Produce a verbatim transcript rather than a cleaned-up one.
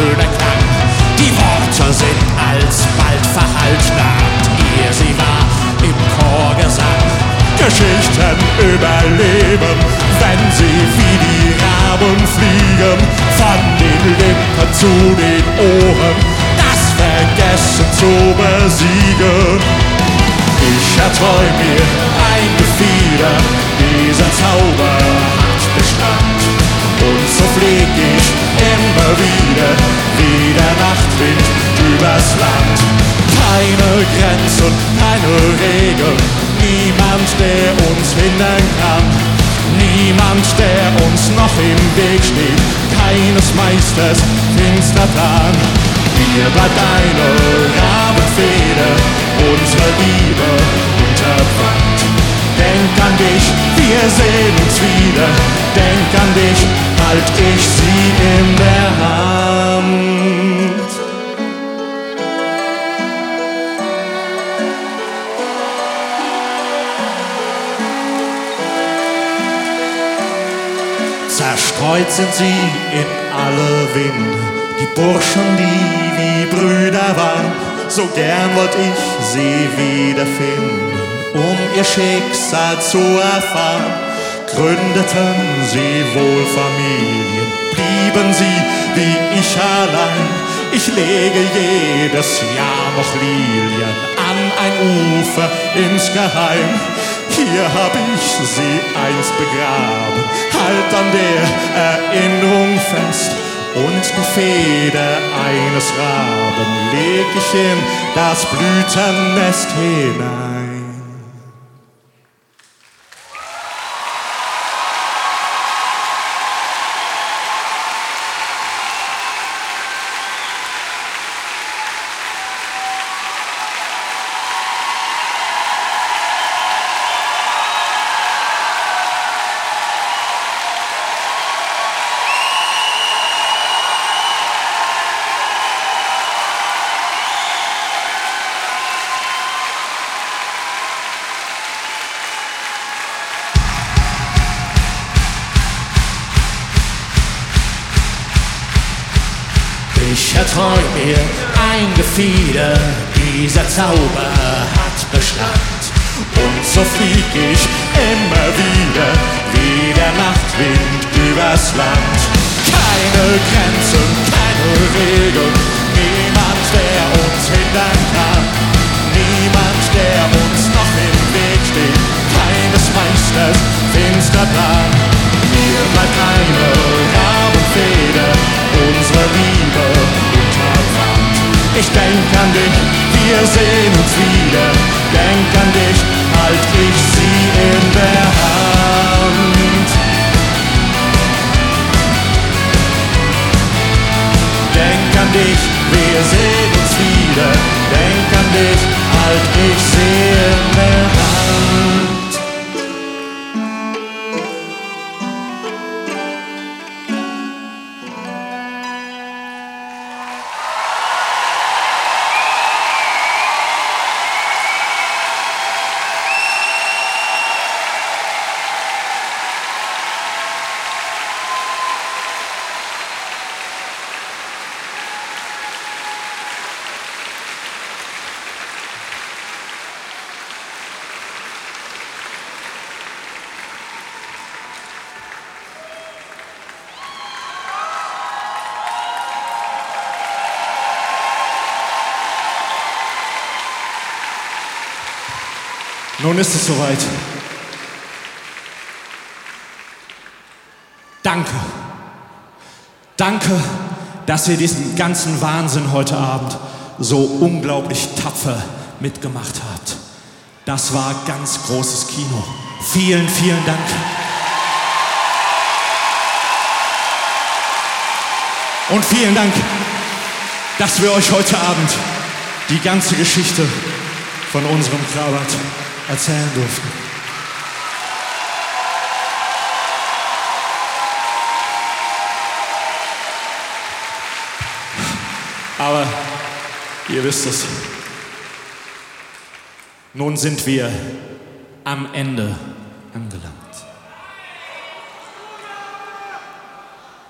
schöner Klang. Die Worte sind alsbald verhallt, naht ihr sie wahr im Chorgesang. Geschichten überleben, wenn sie wie die Raben fliegen, von den Lippen zu den Ohren, das Vergessen zu besiegen. Ich erträum mir ein Gefieder, dieser Zauber hat Bestand. Und so flieg ich immer wieder, wie der Nachtwind übers Land. Keine Grenzen, keine Regeln, niemand, der uns hindern kann. Niemand, der uns noch im Weg steht, keines Meisters finster Plan. Mir bleibt eine Rabenfeder, unsere Liebe unterpfand. Denk an dich, wir sehen uns wieder. Denk an dich, halt ich sie in der Hand. Zerstreut sind sie in alle Winde, die Burschen, die wie Brüder waren. So gern wollt ich sie wiederfinden, um ihr Schicksal zu erfahren. Gründeten sie wohl Familien, blieben sie wie ich allein. Ich lege jedes Jahr noch Lilien an ein Ufer insgeheim. Hier hab ich sie einst begraben, halt an der Erinnerung fest. Und die Feder eines Raben leg ich in das Blütennest hinein. Ich erträum mir ein Gefieder, dieser Zauber hat Bestand. Und so flieg ich immer wieder, wie der Nachtwind übers Land. Keine Grenzen, keine Regeln, niemand, der uns hindern kann. Niemand, der uns noch im Weg steht, keines Meisters finster Plan. Mir bleibt keine Rabenfeder, unsere Liebe unterpfand. Ich denk an dich, wir sehen uns wieder. Denk an dich, halt ich sie in der Hand. Denk an dich, wir sehen uns wieder. Denk an dich, halt ich sie in der Hand. Nun ist es soweit. Danke. Danke, dass ihr diesen ganzen Wahnsinn heute Abend so unglaublich tapfer mitgemacht habt. Das war ganz großes Kino. Vielen, vielen Dank. Und vielen Dank, dass wir euch heute Abend die ganze Geschichte von unserem Krabat erzählen durften. Aber ihr wisst es, nun sind wir am Ende angelangt.